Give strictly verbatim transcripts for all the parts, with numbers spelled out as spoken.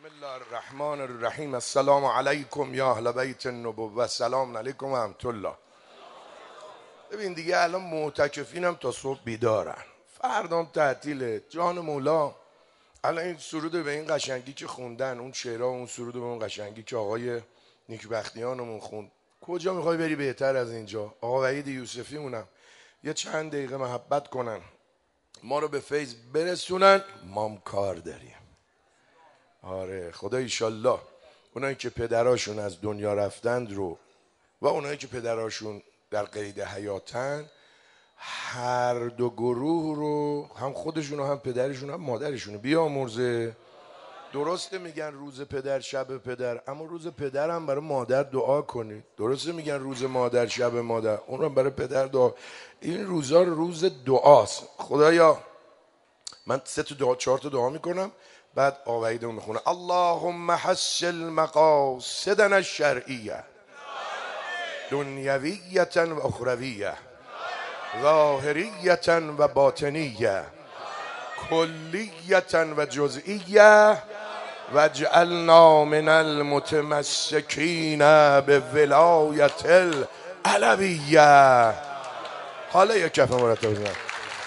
بسم الله الرحمن الرحیم. السلام علیکم یا اهل بیت النبوة. سلام علیکم و رحمت الله. ببین دیگه الان معتکفینم تا صبح بیدارن، فردام تعطیله. جان مولا الان این سرود به این قشنگی که خوندن، اون شعرها، اون سرود به اون قشنگی که آقای نیکبختیانمون خوند، کجا میخوای بری بهتر از اینجا؟ آقا وحید یوسفی مونم یه چند دقیقه محبت کنن، ما رو به فیض برسونن، مام کار داریم. آره خدا ایشالله اونایی که پدراشون از دنیا رفتند رو و اونایی که پدراشون در قید حیاتن، هر دو گروه رو، هم خودشون و هم پدرشون هم مادرشون بیامرزه. درسته میگن روز پدر شب پدر، اما روز پدر هم برای مادر دعا کنید. درسته میگن روز مادر شب مادر، اون رو برای پدر دعا. این روزا روز دعاست. خدایا من سه تا دعا چهار تا دعا میکنم، بعد آوایده میخونه اللهم حصل مقاصدنا الشرعیه دنیویه و اخرویه ظاهریه و باطنیه کلیه و جزئیه واجعلنا من المتمسکین به ولایت العلویه. حالا یک کف مرتب بزنم.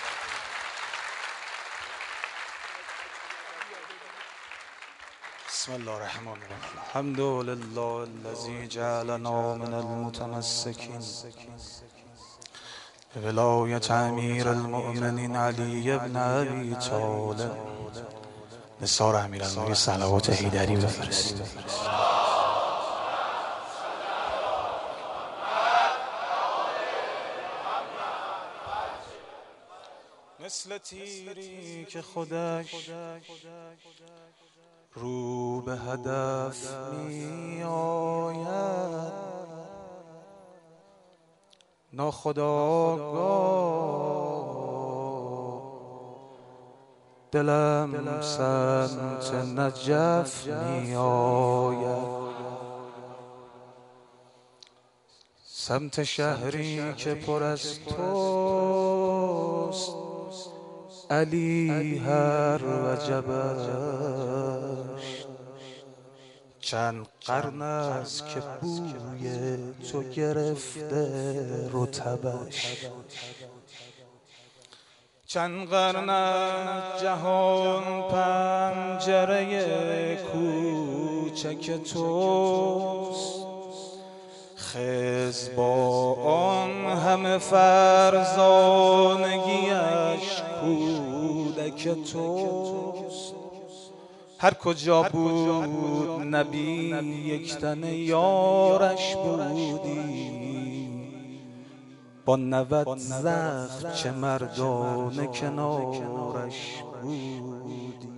بسم الله الرحمن الرحیم. الحمد لله الذی جعلنا من المتمسکین به ولایت امیر المؤمنین علی ابن ابی طالب. نثار امیرالمومنین صلوات حیدری بفرست. مثل تیری که خودش رو به هدف می آید، ناخودآگاه دلم سمت نجف می آید، سمت شهری که پر از توست علی هر وجبش. چند قرن است که بوی تو گرفته رطبش، چند قرن است جهان پنجره کوچک توست. خضر با آن همه فرزانگیش کودک توست. هر کجا بود نبی یک تن یارش بودی، با نود زخم چه مردانه کنارش بودی.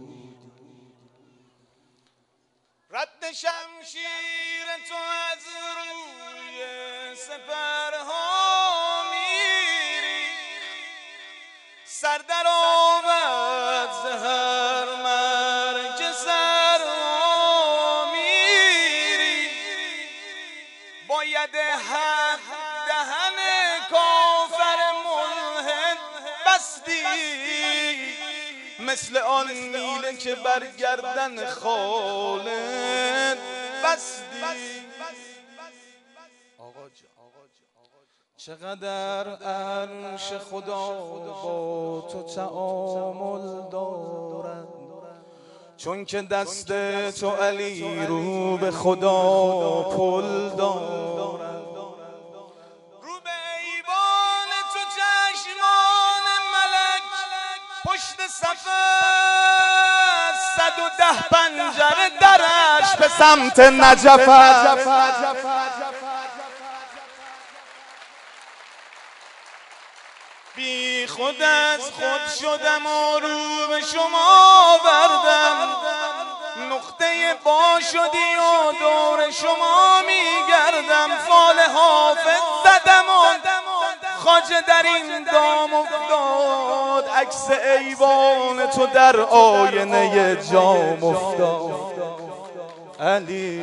رد شمشیر تو از روی سپرها میری، سر در آمد زهر مرگ سرها میری. باید حق دهن کافر ملحد بستی، مثل آن نیله که برگردن خالد بستی. چقدر عرش خدا با تو تعامل دارد، چون که دست تو علی رو به خدا پل دارد. رو به ایوان تو چشمان ملک پشت صفحه، صد و ده پنجره درش به سمت نجف است. بی خود از خود شدم و رو به شما بردم، نقطه با شدی و دور شما میگردم. فال حافظ زدم و خواجه در این دام افتاد، عکس ایوان تو در آینه جام افتاد. علی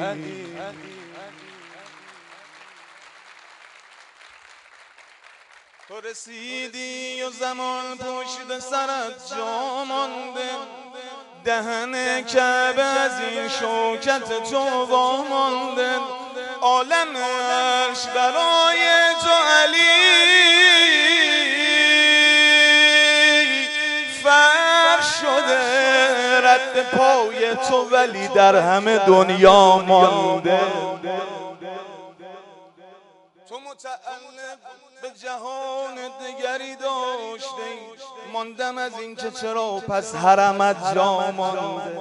تو رسیدی و زمان پشت سرت جا مانده، دهن کعبه از این شوکت تو وامانده، عالم عرش برای تو علی فرش شده، رد پای تو ولی در همه دنیا مانده. تو متعلق به جهان دیگری داشتی، ماندم از این که چرا پس حرمت جا مانده.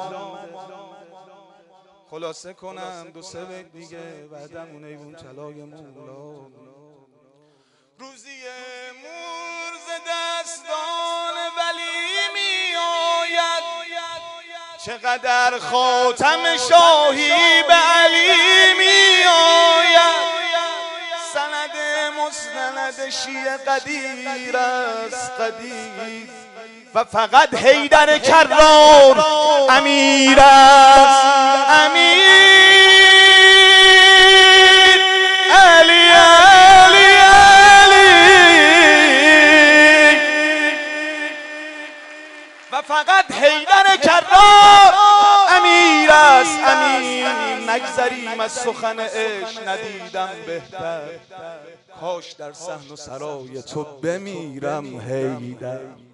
خلاصه کنم دو سه بیت دیگه بعدم اون ایوون طلای مولا. روزی مرز دستان ولی می آید، چقدر خاتم شاهی به علی می آید. سند مسند شیعه قدیر است قدیر، و فقط حیدر کرار امیر است امیر. علی علی علی و فقط حیدر کرار امیر است امیر. نگذریم از سخن عشق ندیدم بهتر، کاش در صحن و سرای تو بمیرم حیدر.